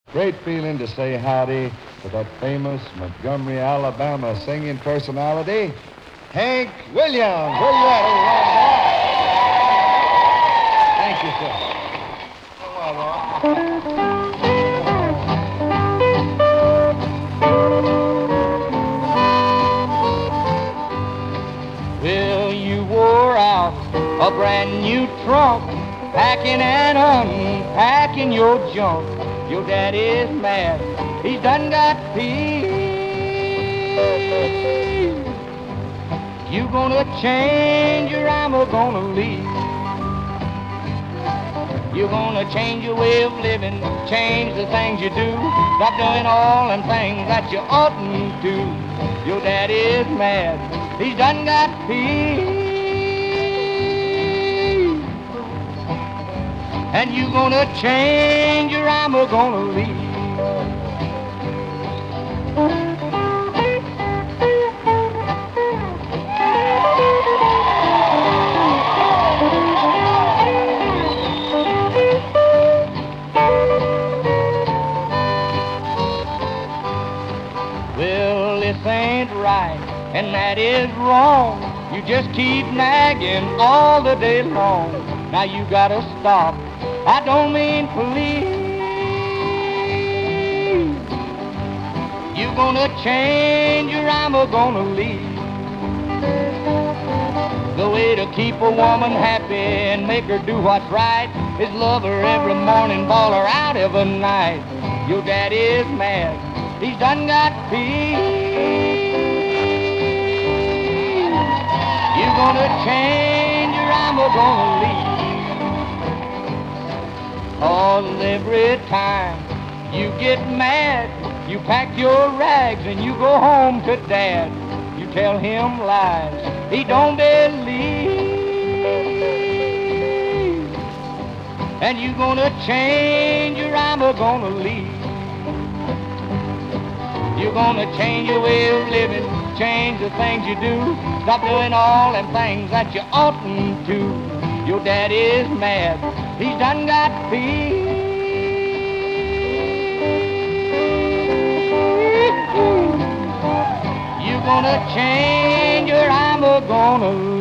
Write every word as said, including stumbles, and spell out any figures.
Great feeling to say howdy to that famous Montgomery, Alabama singing personality, Hank Williams. Where you at, old round boy? Thank you, sir. Well, you wore out a brand new trunk, packing and unpacking your junk. Your daddy's mad, he's done got peace. You gonna change or I'm a gonna leave. You're gonna change your way of living, change the things you do. Stop doing all them things that you oughtn't to. Your daddy's mad, he's done got peace. And you gonna change or I'm a gonna leave. Well, this ain't right, and that is wrong. You just keep nagging all the day long. Now you gotta stop, I don't mean please. You gonna change or I'm a gonna leave. The way to keep a woman happy and make her do what's right is love her every morning, ball her out every night. Your daddy's mad, he's done got peace. You gonna change or I'm a gonna leave. Cause every time you get mad, you pack your rags and you go home to Dad. You tell him lies he don't believe. And you gonna change or I'm a gonna leave. You're gonna change your way of living, change the things you do. Stop doing all them things that you oughtn't to. Your daddy's mad, he's done got peace. You're gonna change or I'm a gonna